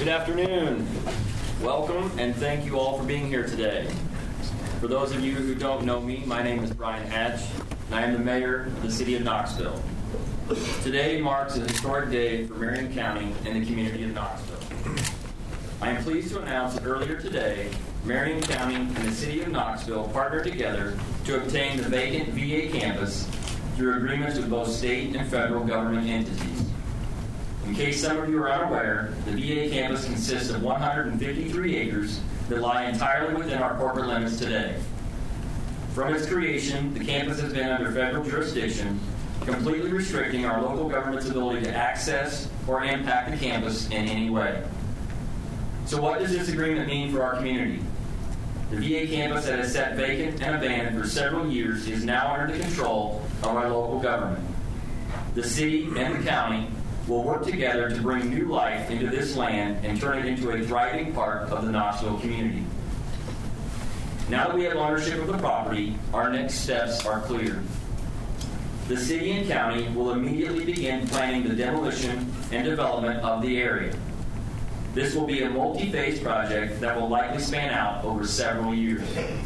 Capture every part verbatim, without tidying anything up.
Good afternoon. Welcome and thank you all for being here today. For those of you who don't know me, my name is Brian Hatch, and I am the mayor of the city of Knoxville. Today marks a historic day for Marion County and the community of Knoxville. I am pleased to announce that earlier today, Marion County and the city of Knoxville partnered together to obtain the vacant V A campus through agreements with both state and federal government entities. In case some of you are unaware, the V A campus consists of one hundred fifty-three acres that lie entirely within our corporate limits today. From its creation, the campus has been under federal jurisdiction, completely restricting our local government's ability to access or impact the campus in any way. So what does this agreement mean for our community? The V A campus that has sat vacant and abandoned for several years is now under the control of our local government. The city and the county will work together to bring new life into this land and turn it into a thriving part of the Knoxville community. Now that we have ownership of the property, our next steps are clear. The city and county will immediately begin planning the demolition and development of the area. This will be a multi-phase project that will likely span out over several years.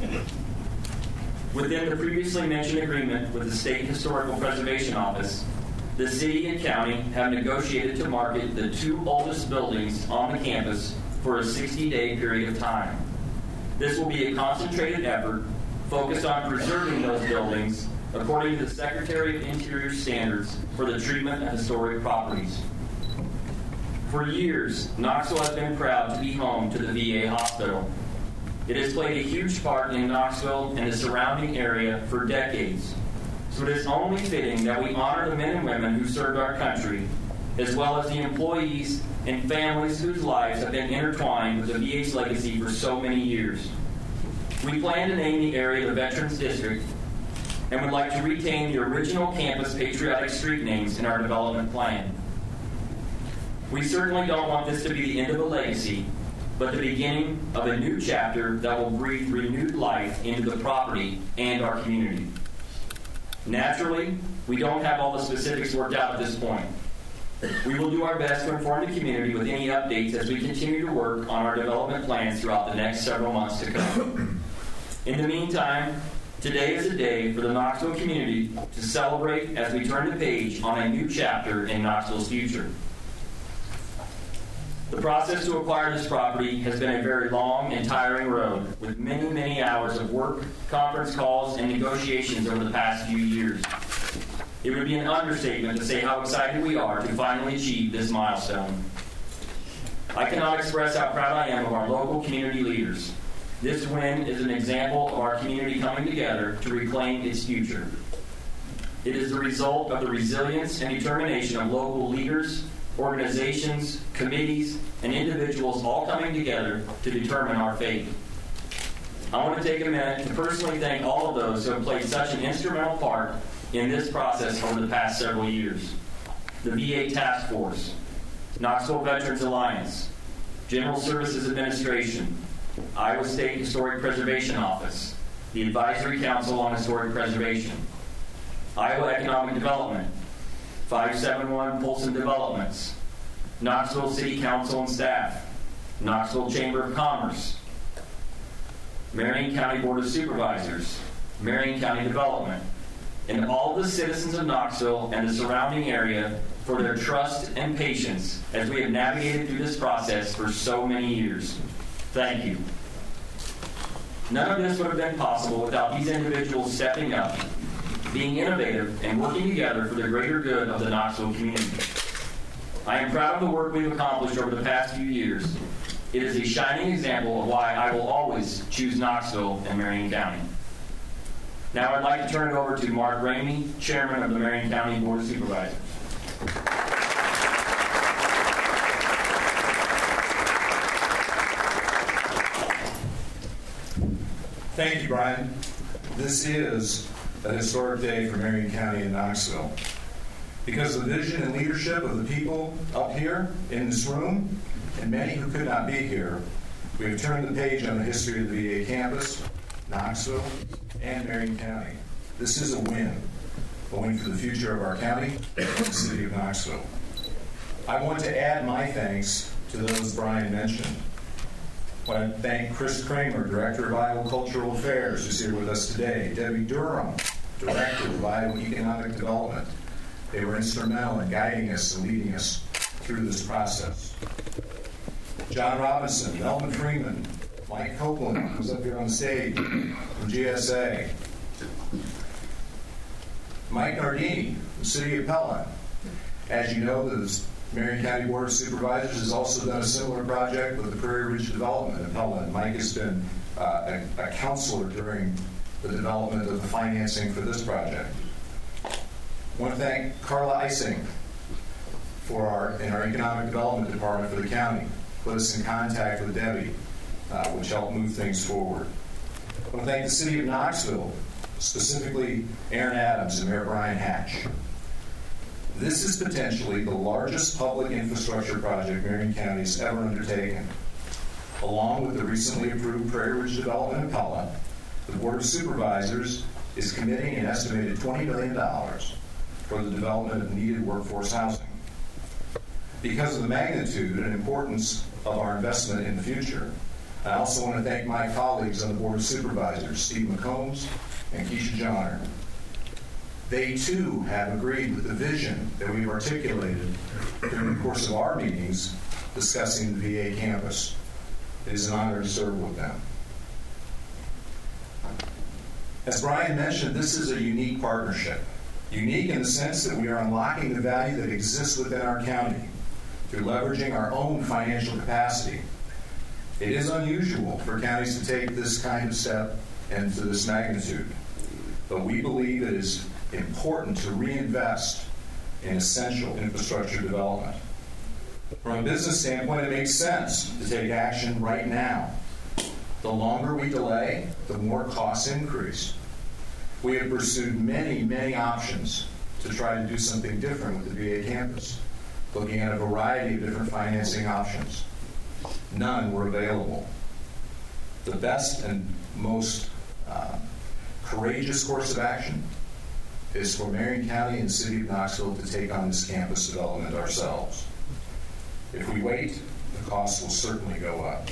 Within the previously mentioned agreement with the State Historical Preservation Office, the city and county have negotiated to market the two oldest buildings on the campus for a sixty-day period of time. This will be a concentrated effort focused on preserving those buildings according to the Secretary of Interior standards for the treatment of historic properties. For years, Knoxville has been proud to be home to the V A hospital. It has played a huge part in Knoxville and the surrounding area for decades. So it is only fitting that we honor the men and women who served our country, as well as the employees and families whose lives have been intertwined with the V A's legacy for so many years. We plan to name the area the Veterans District and would like to retain the original campus patriotic street names in our development plan. We certainly don't want this to be the end of a legacy, but the beginning of a new chapter that will breathe renewed life into the property and our community. Naturally, we don't have all the specifics worked out at this point. We will do our best to inform the community with any updates as we continue to work on our development plans throughout the next several months to come. In the meantime, today is a day for the Knoxville community to celebrate as we turn the page on a new chapter in Knoxville's future. The process to acquire this property has been a very long and tiring road, with many, many hours of work, conference calls, and negotiations over the past few years. It would be an understatement to say how excited we are to finally achieve this milestone. I cannot express how proud I am of our local community leaders. This win is an example of our community coming together to reclaim its future. It is the result of the resilience and determination of local leaders, organizations, committees, and individuals all coming together to determine our fate. I want to take a minute to personally thank all of those who have played such an instrumental part in this process over the past several years. The V A Task Force, Knoxville Veterans Alliance, General Services Administration, Iowa State Historic Preservation Office, the Advisory Council on Historic Preservation, Iowa Economic Development, five seven one Polson Developments, Knoxville City Council and staff, Knoxville Chamber of Commerce, Marion County Board of Supervisors, Marion County Development, and all the citizens of Knoxville and the surrounding area for their trust and patience as we have navigated through this process for so many years. Thank you. None of this would have been possible without these individuals stepping up, being innovative, and working together for the greater good of the Knoxville community. I am proud of the work we've accomplished over the past few years. It is a shining example of why I will always choose Knoxville and Marion County. Now I'd like to turn it over to Mark Ramey, Chairman of the Marion County Board of Supervisors. Thank you, Brian. This is a historic day for Marion County and Knoxville. Because of the vision and leadership of the people up here in this room, and many who could not be here, we have turned the page on the history of the V A campus, Knoxville, and Marion County. This is a win, a win for the future of our county and the city of Knoxville. I want to add my thanks to to those Brian mentioned. I want to thank Chris Kramer, Director of Iowa Cultural Affairs, who's here with us today. Debbie Durham, Director of Iowa Economic Development. They were instrumental in guiding us and leading us through this process. John Robinson, Melvin Freeman, Mike Copeland, who's up here on stage, from G S A. Mike Nardini, the City of Pella. As you know, the Marion County Board of Supervisors has also done a similar project with the Prairie Ridge Development in Pella, and Mike has been uh, a, a counselor during the development of the financing for this project. I want to thank Carla Ising for our, in our Economic Development Department for the county, put us in contact with Debbie, uh, which helped move things forward. I want to thank the City of Knoxville, specifically Aaron Adams and Mayor Brian Hatch. This is potentially the largest public infrastructure project Marion County has ever undertaken. Along with the recently approved Prairie Ridge Development in Pella, the Board of Supervisors is committing an estimated twenty million dollars for the development of needed workforce housing. Because of the magnitude and importance of our investment in the future, I also want to thank my colleagues on the Board of Supervisors, Steve McCombs and Keisha Johnner. They too have agreed with the vision that we've articulated during the course of our meetings discussing the V A campus. It is an honor to serve with them. As Brian mentioned, this is a unique partnership. Unique in the sense that we are unlocking the value that exists within our county through leveraging our own financial capacity. It is unusual for counties to take this kind of step and to this magnitude, but we believe it is important to reinvest in essential infrastructure development. From a business standpoint, it makes sense to take action right now. The longer we delay, the more costs increase. We have pursued many, many options to try to do something different with the V A campus, looking at a variety of different financing options. None were available. The best and most uh, courageous course of action is for Marion County and the City of Knoxville to take on this campus development ourselves. If we wait, the costs will certainly go up.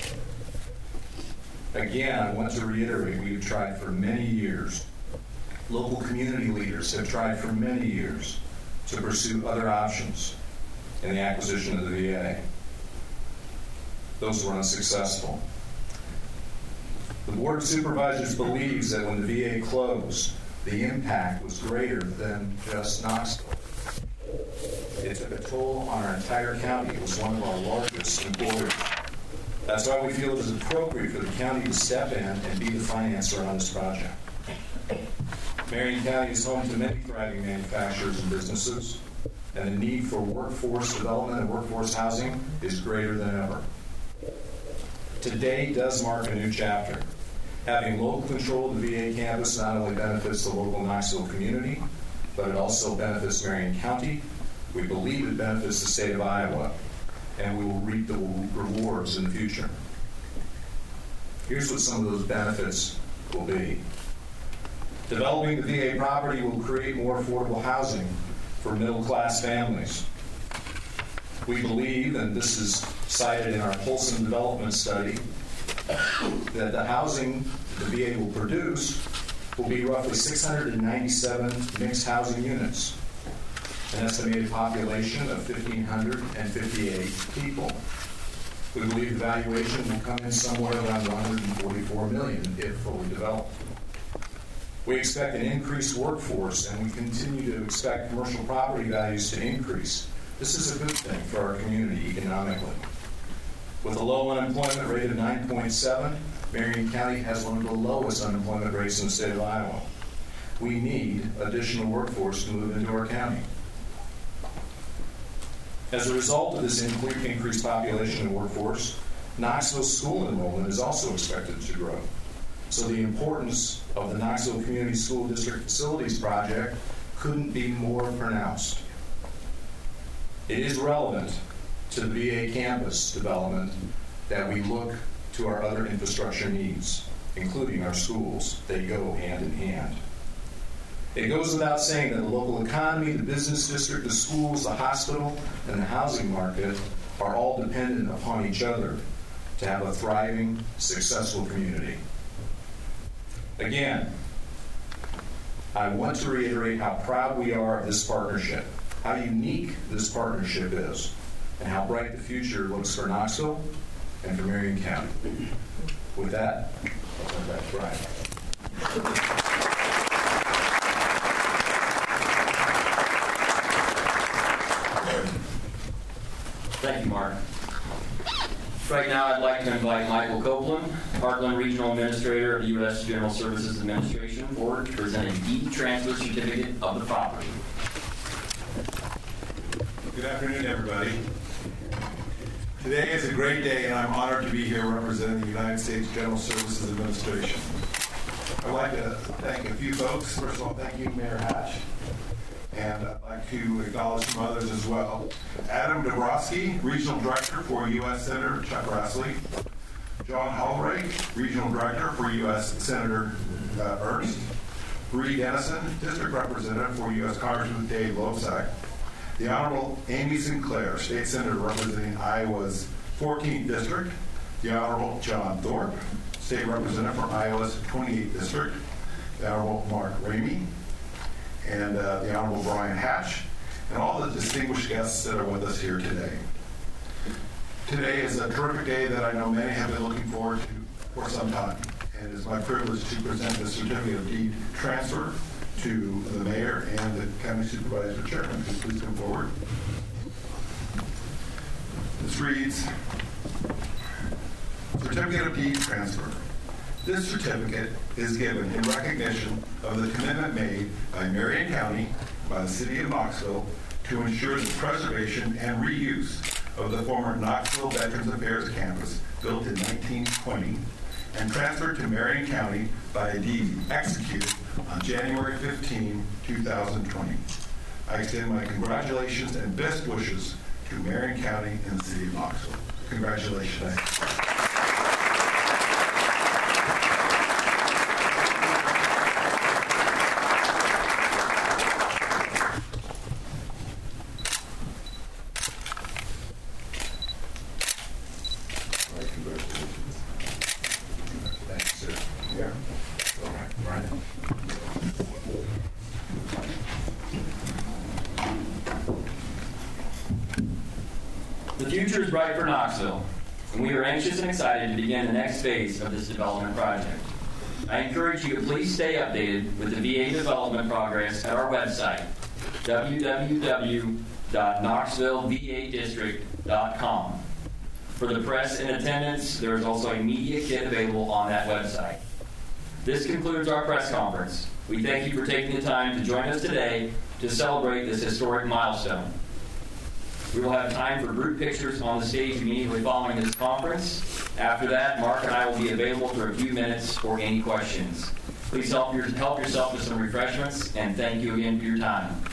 Again, I want to reiterate, we've tried for many years. Local community leaders have tried for many years to pursue other options in the acquisition of the V A. Those were unsuccessful. The Board of Supervisors believes that when the V A closed, the impact was greater than just Knoxville. It took a toll on our entire county. It was one of our largest employers. That's why we feel it is appropriate for the county to step in and be the financer on this project. Marion County is home to many thriving manufacturers and businesses, and the need for workforce development and workforce housing is greater than ever. Today does mark a new chapter. Having local control of the V A campus not only benefits the local Knoxville community, but it also benefits Marion County. We believe it benefits the state of Iowa, and we will reap the rewards in the future. Here's what some of those benefits will be. Developing the V A property will create more affordable housing for middle-class families. We believe, and this is cited in our Polson development study, that the housing the V A will produce will be roughly six hundred ninety-seven mixed housing units, an estimated population of one thousand five hundred fifty-eight people. We believe the valuation will come in somewhere around one hundred forty-four million dollars if fully developed. We expect an increased workforce, and we continue to expect commercial property values to increase. This is a good thing for our community economically. With a low unemployment rate of nine point seven, Marion County has one of the lowest unemployment rates in the state of Iowa. We need additional workforce to move into our county. As a result of this increased population and workforce, Knoxville's school enrollment is also expected to grow. So the importance of the Knoxville Community School District Facilities Project couldn't be more pronounced. It is relevant to the V A campus development that we look to our other infrastructure needs, including our schools. They go hand in hand. It goes without saying that the local economy, the business district, the schools, the hospital, and the housing market are all dependent upon each other to have a thriving, successful community. Again, I want to reiterate how proud we are of this partnership, how unique this partnership is, and how bright the future looks for Knoxville and for Marion County. With that, I'll turn it back to Brian. Thank you, Mark. Right now, I'd like to invite Michael Copeland, Parkland Regional Administrator of the U S General Services Administration Board, to present a deed transfer certificate of the property. Good afternoon, everybody. Today is a great day, and I'm honored to be here representing the United States General Services Administration. I'd like to thank a few folks. First of all, thank you, Mayor Hatch. And I'd like to acknowledge some others as well. Adam Dabrowski, Regional Director for U S Senator Chuck Grassley. John Hallray, Regional Director for U S Senator uh, Ernst. Bree Dennison, District Representative for U S Congressman Dave Loebsack. The Honorable Amy Sinclair, State Senator representing Iowa's fourteenth District. The Honorable John Thorpe, State Representative for Iowa's twenty-eighth District. The Honorable Mark Ramey, and uh, the Honorable Brian Hatch, and all the distinguished guests that are with us here today. Today is a terrific day that I know many have been looking forward to for some time, and it is my privilege to present the certificate of deed transfer to the mayor and the county supervisor chairman. Please come forward. This reads, Certificate of Deed Transfer. This certificate is given in recognition of the commitment made by Marion County, by the City of Knoxville, to ensure the preservation and reuse of the former Knoxville Veterans Affairs campus built in nineteen twenty and transferred to Marion County by a deed executed on January fifteenth, two thousand twenty. I extend my congratulations and best wishes to Marion County and the City of Knoxville. Congratulations. The future is bright for Knoxville, and we are anxious and excited to begin the next phase of this development project. I encourage you to please stay updated with the V A development progress at our website, w w w dot knoxville v a district dot com. For the press in attendance, there is also a media kit available on that website. This concludes our press conference. We thank you for taking the time to join us today to celebrate this historic milestone. We will have time for group pictures on the stage immediately following this conference. After that, Mark and I will be available for a few minutes for any questions. Please help, your, help yourself to some refreshments, and thank you again for your time.